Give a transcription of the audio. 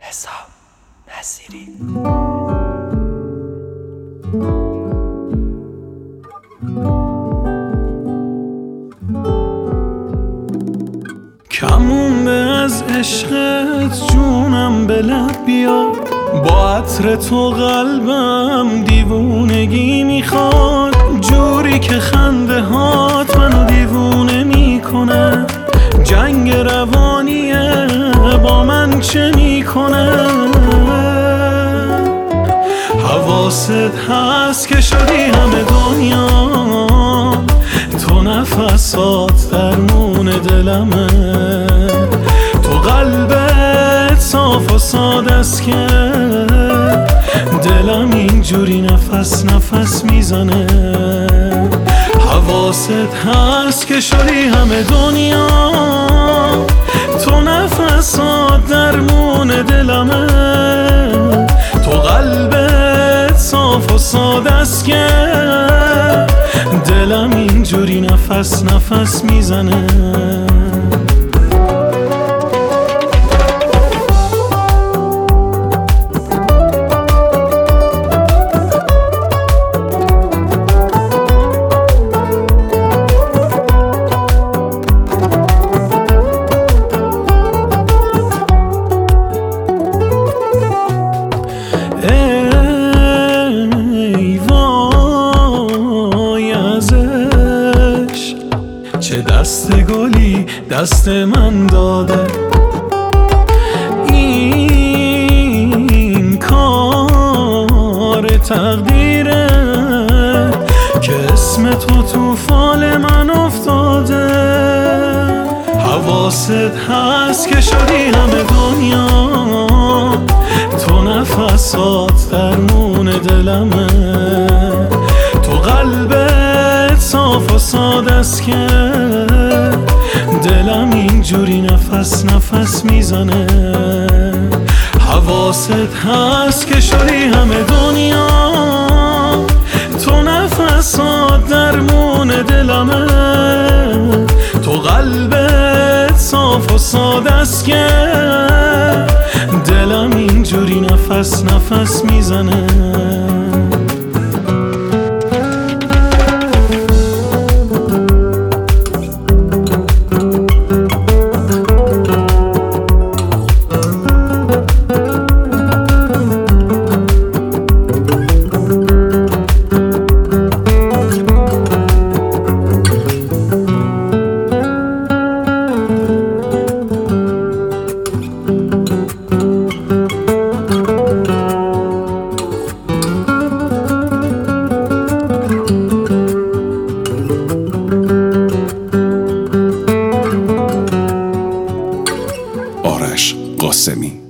حساب نصیری. کمونده از عشقت جونم به لب بیاد، با عطر تو قلبم دیوونگی میخواد، جوری که خنده هات منو دیوونه میکنه، جنگ روانیه با من چه میکنه. حواست هست که شدی همه دنیا، تو نفسات درمون دلمه، تو قلبت صاف و ساده است که دلم اینجوری نفس نفس میزنه. حواست هست که شدی همه دنیا، تو نفسات درمون دلمه، تو قلبت صاف و ساده است که دلم اینجوری نفس نفس میزنه. چه دست گلی دست من داده، این کار تقدیره که اسم تو فال من افتاده. حواست هست که شدی همه دنیا، تو نفسات درمون دلمه، تو قلبت صاف و ساده است که دلم اینجوری نفس نفس میزنه. حواست هست که شدی همه دنیا، تو نفسات درمون دلمه، تو قلبت صاف و ساده است که دلم اینجوری نفس نفس میزنه. آرش قاسمی.